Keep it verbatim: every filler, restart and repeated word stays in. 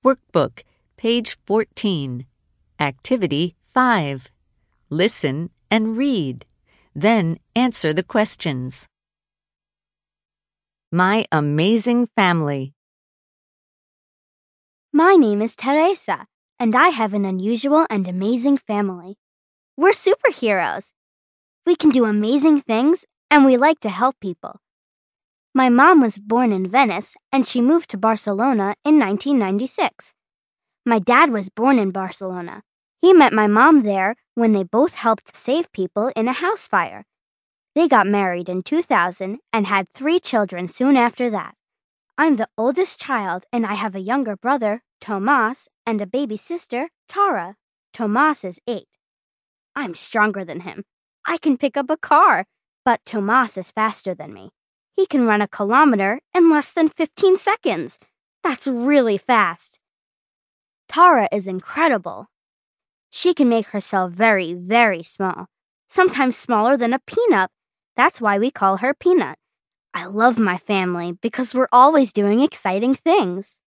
Workbook, page fourteen. Activity five. Listen and read. Then answer the questions. My amazing family. My name is Teresa, and I have an unusual and amazing family. We're superheroes. We can do amazing things, and we like to help people. My mom was born in Venice, and she moved to Barcelona in nineteen ninety-six. My dad was born in Barcelona. He met my mom there when they both helped save people in a house fire. They got married in two thousand and had three children soon after that. I'm the oldest child, and I have a younger brother, Tomas, and a baby sister, Tara. Tomas is eight. I'm stronger than him. I can pick up a car, but Tomas is faster than me. He can run a kilometer in less than fifteen seconds. That's really fast. Tara is incredible. She can make herself very, very small, sometimes smaller than a peanut. That's why we call her Peanut. I love my family because we're always doing exciting things.